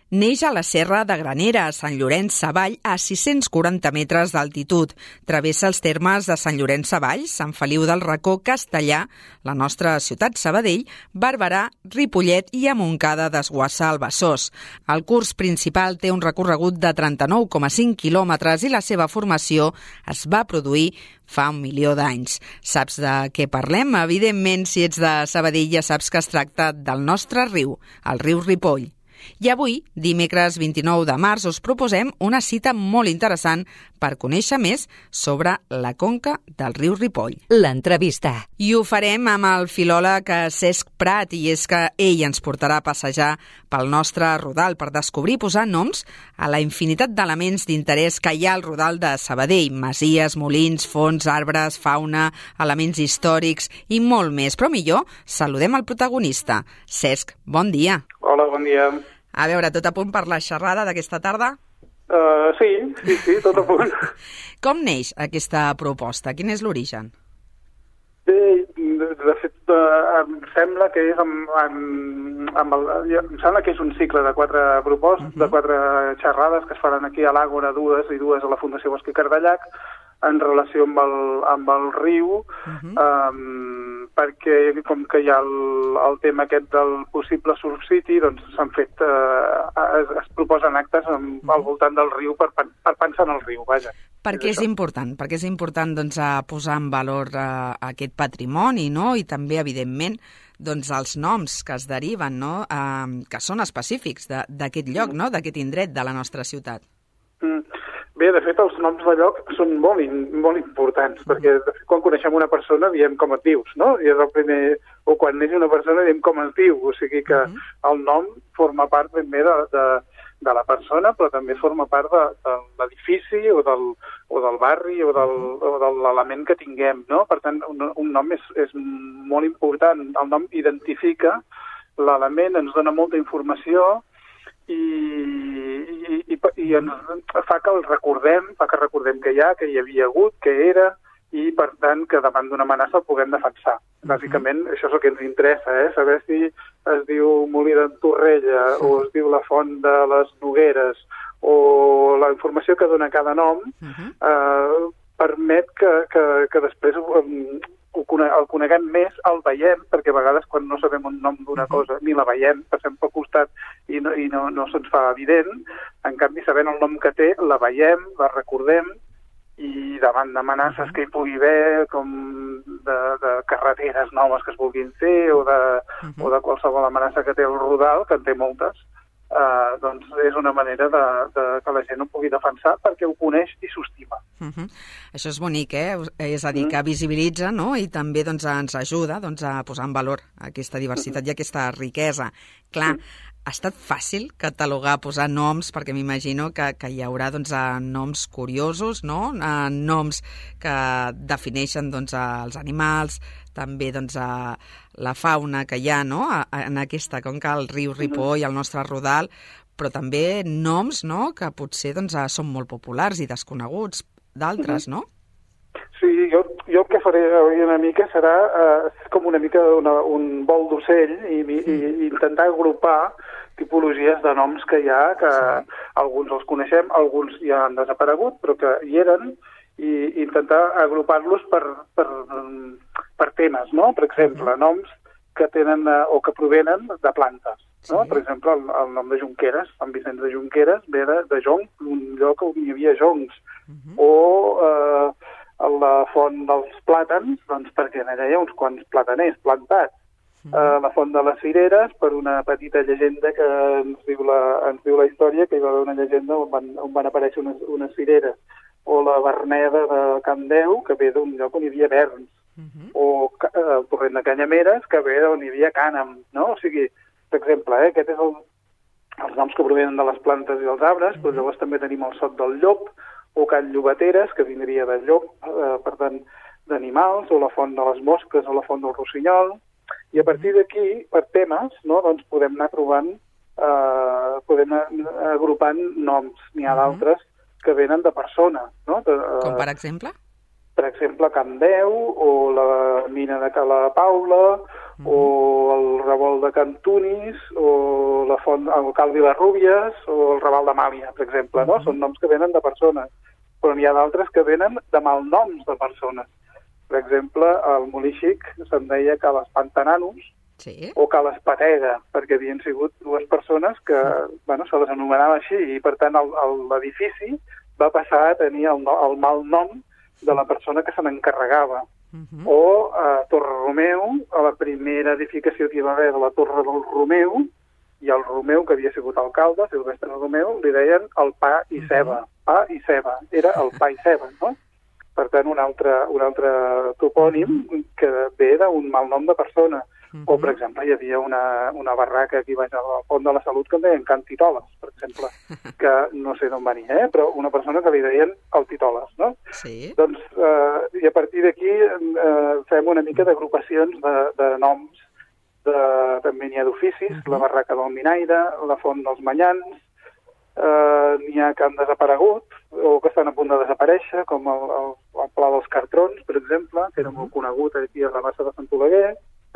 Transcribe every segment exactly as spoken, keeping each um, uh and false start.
Neix a la Serra de Granera, a Sant Llorenç Savall, a sis-cents quaranta metres d'altitud. Travessa els termes de Sant Llorenç Savall, Sant Feliu del Racó, Castellà, la nostra ciutat Sabadell, Barberà, Ripollet i a Montcada d'Esguassa al Besòs. El curs principal té un recorregut de trenta-nou coma cinc quilòmetres i la seva formació es va produir fa un milió d'anys. Saps de què parlem? Evidentment, si ets de Sabadell ja saps que es tracta del nostre riu, el riu Ripoll. I avui, dimecres vint-i-nou de març, us proposem una cita molt interessant per conèixer més sobre la conca del riu Ripoll. L'entrevista. I ho farem amb el filòleg Cesc Prat, i és que ell ens portarà a passejar pel nostre Rodal per descobrir i posar noms a la infinitat d'elements d'interès que hi ha al Rodal de Sabadell. Masies, molins, fonts, arbres, fauna, elements històrics i molt més. Però millor, saludem el protagonista. Cesc, bon dia. Hola, bon dia. A veure, tot a punt per la xerrada d'aquesta tarda? Uh, sí, sí, sí, tot a punt. Com neix aquesta proposta? Quin és l'origen? Bé, de, de fet, uh, em sembla que és amb, amb, amb el, em sembla que és un cicle de quatre propostes, uh -huh. de quatre xerrades que es faran aquí a l'Àgora, dues i dues a la Fundació Bosc i Cardellac, en relació amb el, amb el riu, uh -huh. um, perquè com que hi ha el, el tema aquest del possible Surf City, doncs s'han fet, uh, es, es proposen actes amb, uh -huh. al voltant del riu per, per pensar en el riu, vaja. Per què és, és important? Per què és important doncs, a posar en valor uh, aquest patrimoni, no? I també, evidentment, doncs, els noms que es deriven, no? uh, que són específics d'aquest lloc, uh -huh. no? D'aquest indret de la nostra ciutat. Mm. Bé, de fet, els noms de lloc són molt, in, molt importants, uh-huh. perquè de fet, quan coneixem una persona diem com et dius, no? I és el primer... O quan neix una persona diem com es diu, o sigui que uh-huh. el nom forma part ben bé de, de, de la persona, però també forma part de, de l'edifici o del, o del barri o, del, uh-huh. o de l'element que tinguem, no? Per tant, un, un nom és, és molt important. El nom identifica l'element, ens dona molta informació, i, i, i, i ens fa que el recordem, fa que recordem que hi ha, que hi havia hagut, que era, i per tant que davant d'una amenaça el puguem defensar. Bàsicament, això és el que ens interessa, eh? Saber si es diu Molí d'en Torrella, sí. o es diu la Font de les Nogueres, o la informació que dona cada nom, uh-huh. eh, permet que, que, que després um, el coneguem més, el veiem, perquè a vegades quan no sabem un nom d'una uh-huh. cosa, ni la veiem, passem pel costat i no, i no, no se'ns fa evident. En canvi, sabent el nom que té, la veiem, la recordem, i davant d'amenaces uh-huh. que hi pugui haver, com de, de carreteres noves que es vulguin fer, o de, uh-huh. o de qualsevol amenaça que té el Rodal, que en té moltes, Uh, doncs és una manera de, de que la gent ho pugui defensar perquè ho coneix i s'estima. Uh-huh. Això és bonic, eh? És a dir, que visibilitza, no? I també doncs, ens ajuda doncs, a posar en valor aquesta diversitat uh-huh. i aquesta riquesa. Clar, uh-huh. ha estat fàcil catalogar, posar noms, perquè m'imagino que, que hi haurà doncs, noms curiosos, no? Noms que defineixen doncs, els animals, també doncs, a la fauna que hi ha, no? En aquesta conca, el riu Ripoll, el nostre Rodal, però també noms, no? Que potser doncs, són molt populars i desconeguts d'altres, no? Sí, jo, jo el que faré una mica serà eh, com una mica una, un vol d'ocell i, i, i intentar agrupar tipologies de noms que hi ha, que sí. alguns els coneixem, alguns ja han desaparegut, però que hi eren, i intentar agrupar-los per, per, per temes, no? Per exemple, noms que tenen o que provenen de plantes, no? Sí. Per exemple, el, el nom de Jonqueres, Sant Vicenç de Jonqueres, ve de, de jonc, un lloc on hi havia joncs, uh-huh. o eh, la font dels plàtans, doncs perquè allà hi ha uns quants plataners plantats. Uh-huh. Eh, la font de les cireres, per una petita llegenda que ens diu la, ens diu la història, que hi va haver una llegenda on van, on van aparèixer unes, unes cireres, o la Verneda de Can Deu, que ve d'un lloc on hi havia verns, uh-huh. o eh, el torrent de Canyameres, que ve d'on hi havia cànem, no? O sigui, per exemple, eh, aquest és el, els noms que provenen de les plantes i dels arbres, uh-huh. però llavors també tenim el Sot del Llop, o Can Llobateres, que vindria del llop, eh, per tant, d'animals, o la Font de les Mosques, o la Font del Rossinyol, i a partir d'aquí, per temes, no, doncs podem anar trobant, eh, podem anar agrupant noms, n'hi ha uh-huh. d'altres, que venen de persona, no? De, Com per exemple? per exemple, Can Deu, o la mina de Cala Paula, mm. o el revolt de Can Tunis, o la font, el Cal Vilarrúbies, o el Raval de Màlia, per exemple, no? Mm. Són noms que venen de persones, però n'hi ha d'altres que venen de malnoms de persones. Per exemple, al Molí Xic se'n deia Cal Espantananus, sí. o Cal Espatega, perquè havien sigut dues persones que, mm. bueno, se les anomenava així, i per tant l'edifici va passar a tenir el, no, el mal nom de la persona que se n'encarregava. Uh-huh. O a Torre Romeu, a la primera edificació que hi va haver de la Torre del Romeu, i el Romeu, que havia sigut alcalde, Silvestre Romeu, li deien el pa i ceba. Uh-huh. Pa i ceba. Era el pa i ceba, no? Per tant, un altre, un altre topònim uh-huh. que ve d'un mal nom de persona. Uh-huh. O, per exemple, hi havia una, una barraca aquí baix al Pont de la Salut que en deien Can Titoles, per exemple, que no sé d'on venia, eh? Però una persona que li deien el Titoles, no? Sí. Doncs, eh, i a partir d'aquí eh, fem una mica d'agrupacions de, de noms, de, també n'hi ha d'oficis, uh-huh. la barraca del Minaire, la font dels Manyans, eh, n'hi ha que han desaparegut o que estan a punt de desaparèixer, com el, el, el Pla dels Cartrons, per exemple, que era molt conegut aquí a la Bassa de Sant Oleguer,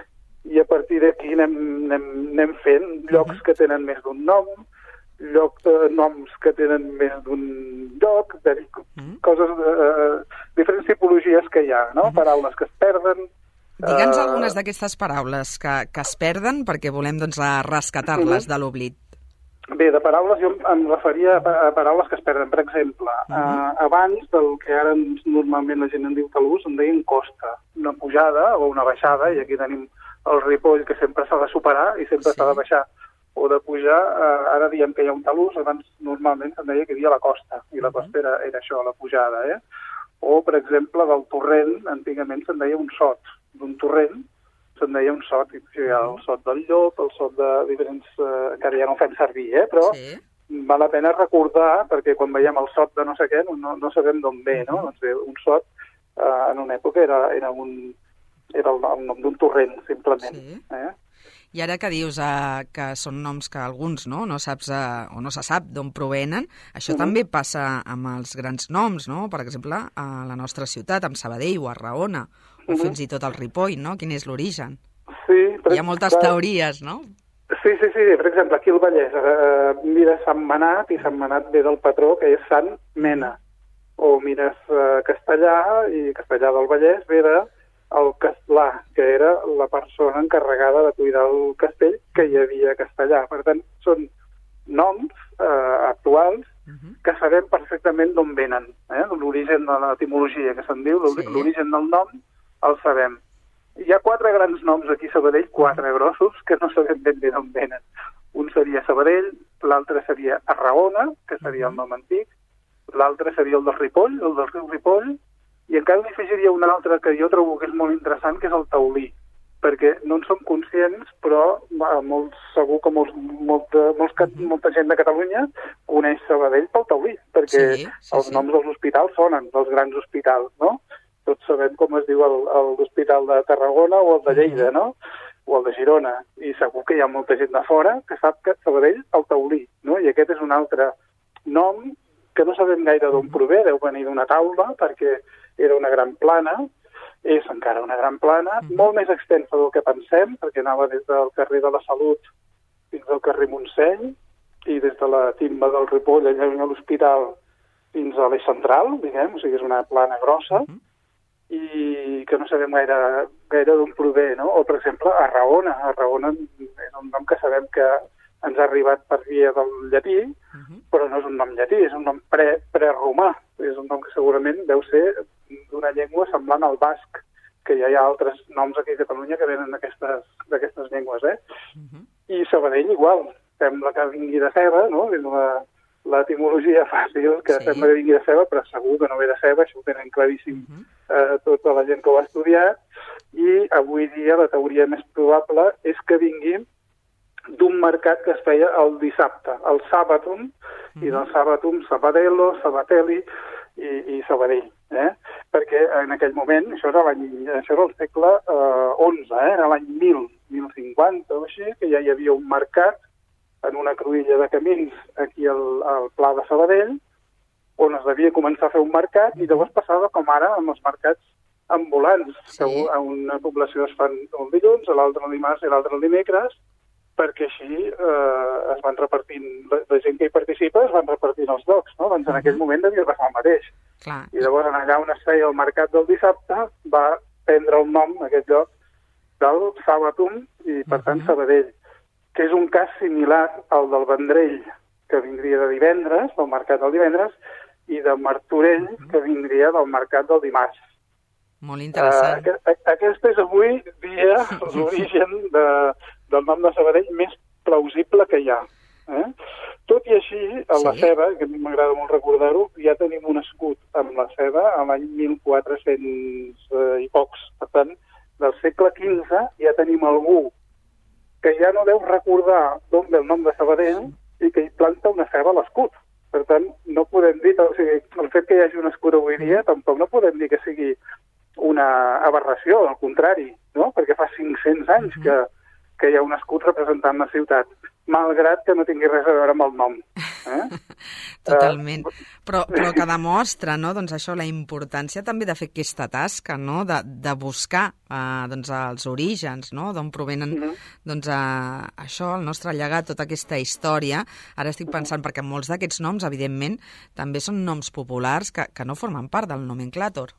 i a partir d'aquí anem, anem, anem fent llocs que tenen més d'un nom, lloc, eh, noms que tenen més d'un lloc, de, coses, eh, diferents tipologies que hi ha, no? Paraules que es perden. Digue'ns eh... algunes d'aquestes paraules que, que es perden perquè volem doncs, rescatar-les de l'oblit. Bé, de paraules jo em referia a paraules que es perden. Per exemple, uh-huh. eh, abans del que ara normalment la gent en diu talús, en deien costa, una pujada o una baixada, i aquí tenim el Ripoll, que sempre s'ha de superar i sempre s'ha sí. de baixar o de pujar. Eh, ara diem que hi ha un talús, abans normalment se'n deia que hi havia la costa, i la costa era, era això, la pujada. Eh? O, per exemple, del torrent, antigament se'n deia un sot. D'un torrent se'n deia un sot, i hi ha el sot del Llop, el sot de diferents... Eh, que ara ja no fem servir, eh? Però sí. val la pena recordar, perquè quan veiem el sot de no sé què, no, no sabem d'on ve, no? Doncs bé, un sot, eh, en una època, era, era un... era el, el nom d'un torrent, simplement. Sí. Eh? I ara que dius eh, que són noms que alguns no, no saps eh, o no se sap d'on provenen, això uh-huh. també passa amb els grans noms, no? Per exemple, a la nostra ciutat, amb Sabadell o a Raona, o uh-huh. fins i tot al Ripoll, no? Quin és l'origen? Sí, Hi ha moltes teories, no? Sí, sí, sí. Per exemple, aquí al Vallès, eh, mira Sant Manat, i Sant Manat ve del patró, que és Sant Mena. O mires eh, Castellà, i Castellà del Vallès ve de el castlà, que era la persona encarregada de cuidar el castell que hi havia a Castellà. Per tant, són noms eh, actuals uh-huh. que sabem perfectament d'on venen. Eh? L'origen de l'etimologia que se'n diu, sí. l'origen del nom, el sabem. Hi ha quatre grans noms aquí a Sabadell, quatre grossos, que no sabem ben bé d'on venen. Un seria Sabadell, l'altre seria Arraona, que seria el nom antic, l'altre seria el del Ripoll, el del riu Ripoll, i encara li afegiria un altre que jo trobo que és molt interessant, que és el taulí, perquè no en som conscients, però va, molt segur que molts, molta, molts, molta gent de Catalunya coneix Sabadell pel taulí, perquè sí, sí, els sí. noms dels hospitals sonen, dels grans hospitals, no? Tots sabem com es diu l'hospital de Tarragona o el de Lleida, no? O el de Girona, i segur que hi ha molta gent de fora que sap que Sabadell el taulí, no? I aquest és un altre nom que no sabem gaire d'on prové, deu venir d'una taula, perquè era una gran plana, és encara una gran plana, mm-hmm. molt més extensa del que pensem, perquè anava des del carrer de la Salut fins al carrer Montseny, i des de la timba del Ripoll, allà a l'hospital, fins a l'eix central, diguem, o sigui, és una plana grossa, mm-hmm. i que no sabem gaire, gaire d'on prové, no? O, per exemple, Arraona. Arraona és un nom que sabem que ens ha arribat per via del llatí, uh-huh. però no és un nom llatí, és un nom pre, preromà. És un nom que segurament deu ser d'una llengua semblant al basc, que ja hi ha altres noms aquí a Catalunya que venen d'aquestes llengües, eh? Uh-huh. I Sabadell igual, sembla que vingui de ceba, no? És l'etimologia fàcil, que sí. sembla que vingui de ceba, però segur que no ve de ceba, això ho tenen claríssim uh-huh. eh, tota la gent que ho ha estudiat, i avui dia la teoria més probable és que vingui d'un mercat que es feia el dissabte, el Sabatum, mm. i del Sabatum Sabadell, Sabatelli i, i Sabadell. Eh? Perquè en aquell moment, això era, això era el segle eh, onze, eh? Era l'any mil, mil cinquanta o així, que ja hi havia un mercat en una cruïlla de camins aquí al, al Pla de Sabadell, on es devia començar a fer un mercat, i llavors passava com ara amb els mercats ambulants, sí. que a una població es fan un dilluns, a l'altre el dimarts i l'altre el dimecres, perquè així eh, es van repartint, la, la gent que hi participa es van repartint els llocs, no? Doncs en aquell moment devia passar el mateix. Clar. I llavors allà on es feia el mercat del dissabte va prendre el nom, aquest lloc, del Sàbatum, i per tant Sabadell, que és un cas similar al del Vendrell, que vindria de divendres, del mercat del divendres, i de Martorell, que vindria del mercat del dimarts. Molt interessant. Uh, aquest, aquest és avui dia l'origen de, del nom de Sabadell més plausible que hi ha. Eh? Tot i així, a la sí. ceba, que a mi m'agrada molt recordar-ho, ja tenim un escut amb la ceba a l'any mil quatre-cents eh, i pocs. Per tant, del segle quinze ja tenim algú que ja no deu recordar d'on ve el nom de Sabadell i que hi planta una ceba a l'escut. Per tant, no podem dir, o sigui, el fet que hi hagi un escut avui dia tampoc no podem dir que sigui una aberració, al contrari, no? Perquè fa cinc-cents anys que, que hi ha un escut representant la ciutat, malgrat que no tingui res a veure amb el nom. Eh? Totalment. Però, però que demostra, no?, doncs això, la importància també de fer aquesta tasca, no?, de, de buscar eh, doncs, els orígens, no?, d'on provenen uh-huh. doncs, eh, això, el nostre llegat, tota aquesta història. Ara estic pensant, uh-huh. perquè molts d'aquests noms, evidentment, també són noms populars que, que no formen part del nomenclàtor.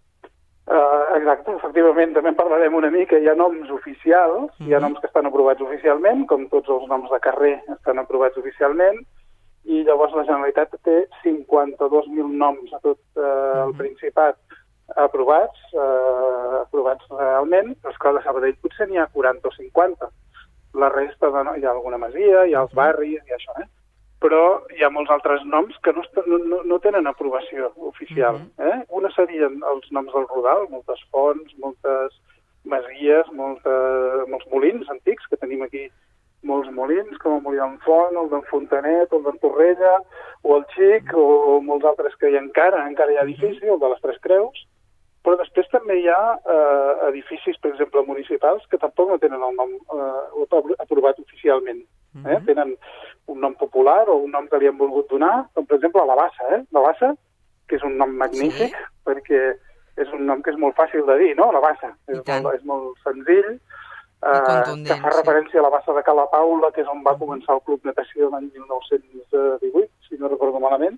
Uh, exacte, efectivament, també en parlarem una mica. Hi ha noms oficials, mm-hmm. hi ha noms que estan aprovats oficialment, com tots els noms de carrer estan aprovats oficialment, i llavors la Generalitat té cinquanta-dos mil noms a tot uh, mm-hmm. el Principat aprovats, uh, aprovats realment, però esclar, de Sabadell potser n'hi ha quaranta o cinquanta. La resta, de, no, hi ha alguna masia, hi ha els barris, i això, eh? Però hi ha molts altres noms que no, no, no tenen aprovació oficial. Uh-huh. eh? Una serien els noms del Rodal, moltes fonts, moltes masies, molta, molts molins antics, que tenim aquí molts molins, com el molí d'en Font, el d'en Fontanet, el d'en Torrella, o el Xic, o, o molts altres que hi ha encara, encara hi ha edifici, el de les Tres Creus, però després també hi ha eh, edificis, per exemple, municipals, que tampoc no tenen el nom eh, aprovat oficialment. Eh? Uh-huh. Tenen un nom popular o un nom que li han volgut donar, com per exemple la Bassa, eh? La Bassa, que és un nom magnífic, sí. perquè és un nom que és molt fàcil de dir, no? La Bassa, és, molt, és molt senzill, eh, que fa referència sí. a la Bassa de Cala Paula, que és on va començar el Club Natació l'any mil nou-cents divuit, si no recordo malament.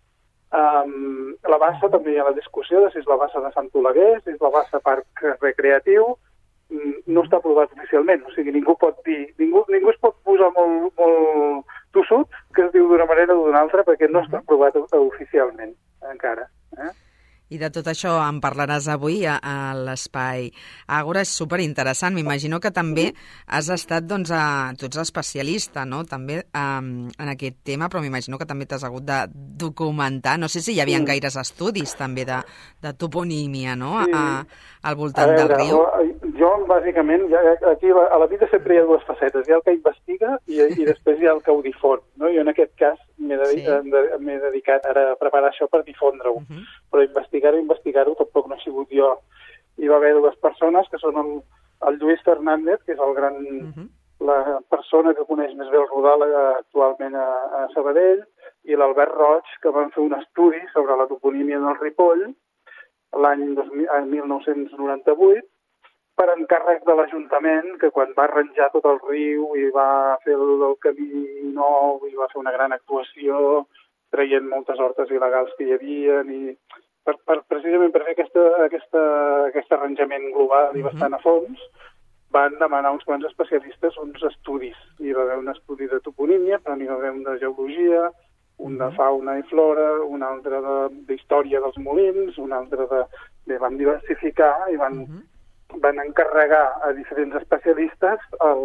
Um, la Bassa també hi ha la discussió de si és la Bassa de Sant Oleguer, si és la Bassa Parc Recreatiu. No està aprovat oficialment, o sigui, ningú pot dir, ningú, ningú es pot posar molt, molt tossut, que es diu d'una manera o d'una altra, perquè no està aprovat oficialment, encara. Eh? I de tot això en parlaràs avui a, a l'Espai Àgora. És superinteressant. M'imagino que també has estat, doncs, a, tu ets especialista, no?, també um, en aquest tema, però m'imagino que també t'has hagut de documentar. No sé si hi havia sí. gaires estudis, també, de, de toponímia, no?, sí. a, al voltant veure, del riu. Jo, bàsicament, ja, aquí a la vida sempre hi ha dues facetes. Hi ha el que investiga i, i després hi ha el que ho difon, no? Jo en aquest cas m'he dedicat, sí. dedicat ara a preparar això per difondre-ho. Uh-huh. Però investigar-ho, investigar-ho tampoc no he sigut jo. Hi va haver dues persones, que són el, el Lluís Fernández, que és el gran, uh-huh. la persona que coneix més bé el Rodal actualment a, a Sabadell, i l'Albert Roig, que van fer un estudi sobre la toponímia del Ripoll l'any mil nou-cents noranta-vuit, per encàrrec de l'Ajuntament, que quan va arranjar tot el riu i va fer el, el camí nou i va fer una gran actuació, traient moltes hortes il·legals que hi havia, i per, per, precisament per fer aquesta, aquesta, aquest arranjament global i bastant a fons, van demanar uns quants especialistes uns estudis. Hi va haver un estudi de toponímia, però n'hi va haver un de geologia, un de fauna i flora, un altre d'història de, dels molins, un altre de... Bé, van diversificar i van... Uh-huh. van encarregar a diferents especialistes el,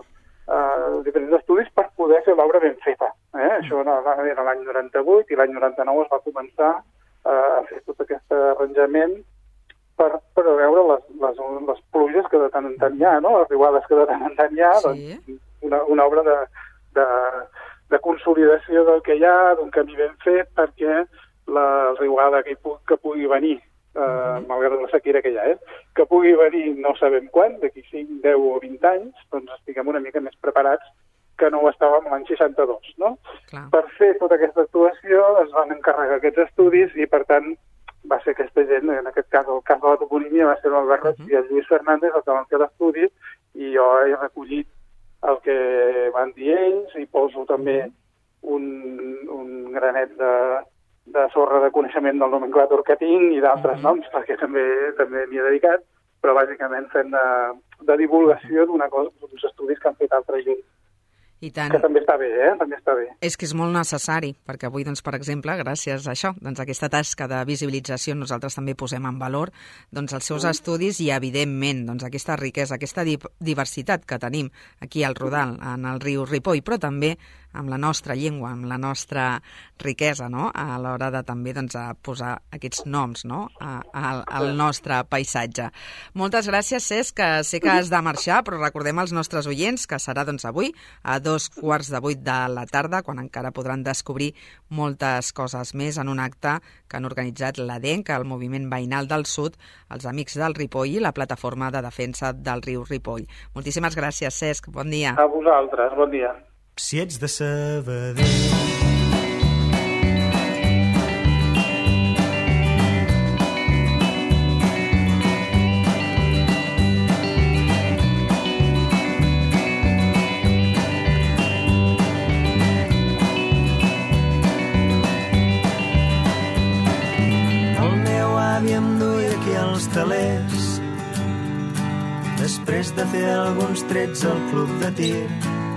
uh, diferents estudis per poder fer l'obra ben feta. Eh? Mm. Això era l'any noranta-vuit i l'any noranta-nou es va començar uh, a fer tot aquest arranjament per, per veure les, les, les pluges que de tant en tant hi ha, no? Les riuades que de tant en tant hi ha, sí. doncs, una, una obra de, de, de consolidació del que hi ha, d'un camí ben fet, perquè la riuada que, pu que pugui venir, Uh, malgrat la sequera que hi ha, eh? que pugui venir no sabem quan, d'aquí cinc, deu o vint anys, doncs estiguem una mica més preparats que no ho estàvem l'any seixanta-dos, no? Clar. Per fer tota aquesta actuació es van encarregar aquests estudis i, per tant, va ser aquesta gent, en aquest cas, el cas de la toponímia va ser l'Albert Roig uh -huh. i el Lluís Fernández el que van fer l'estudi, i jo he recollit el que van dir ells i poso també un, un granet de, de sorra de coneixement del nomenclàtor que tinc i d'altres uh -huh. noms, perquè també també m'hi he dedicat, però bàsicament fent de, de divulgació d'una cosa, d'uns estudis que han fet altra gent. I tant. Que també està bé, eh? També està bé. És que és molt necessari, perquè avui, doncs, per exemple, gràcies a això, doncs, aquesta tasca de visibilització, nosaltres també posem en valor doncs, els seus mm. estudis i, evidentment, doncs, aquesta riquesa, aquesta di diversitat que tenim aquí al Rodal, en el riu Ripoll, però també amb la nostra llengua, amb la nostra riquesa, no?, a l'hora de també doncs, a posar aquests noms, no?, a, a, al nostre paisatge. Moltes gràcies, Cesc, que sé que has de marxar, però recordem als nostres oients que serà doncs, avui a dos quarts de vuit de la tarda, quan encara podran descobrir moltes coses més en un acte que han organitzat l'A D E N C, el Moviment Veïnal del Sud, els Amics del Ripoll i la Plataforma de Defensa del Riu Ripoll. Moltíssimes gràcies, Cesc. Bon dia. A vosaltres. Bon dia. Si ets de Sabadell, el meu avi em duia aquí als telers després de fer alguns trets al club de tir.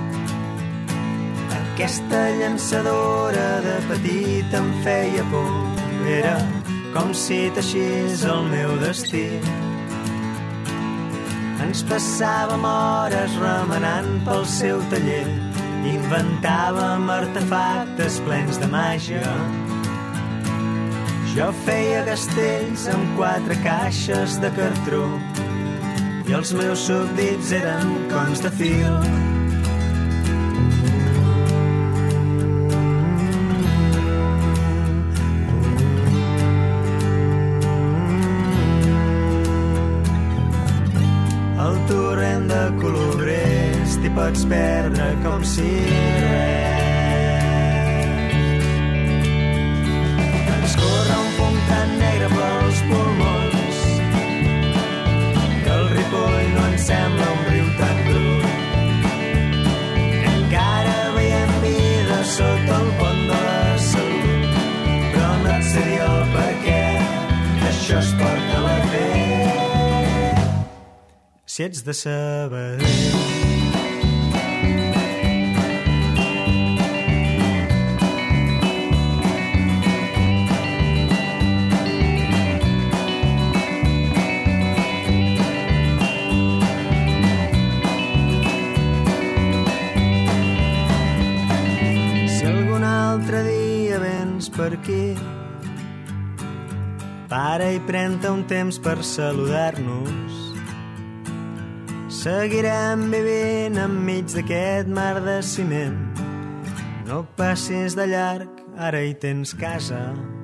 Aquesta llançadora de petit em feia por, era com si teixís el meu destí. Ens passàvem hores remenant pel seu taller, inventàvem artefactes plens de màgia. Jo feia castells amb quatre caixes de cartró i els meus súbdits eren cons de fil. Pots perdre com si res. Ens corre un fum tan negre pels pulmons que el Ripoll no ens sembla un riu tan brut. Encara veiem vida sota el pont de la salut, però no et sé dir el per què això es porta a la fe. Si ets de Sabadell, per aquí, para i pren-te un temps per saludar-nos. Seguirem vivint enmig d'aquest mar de ciment. No passis de llarg, ara hi tens casa.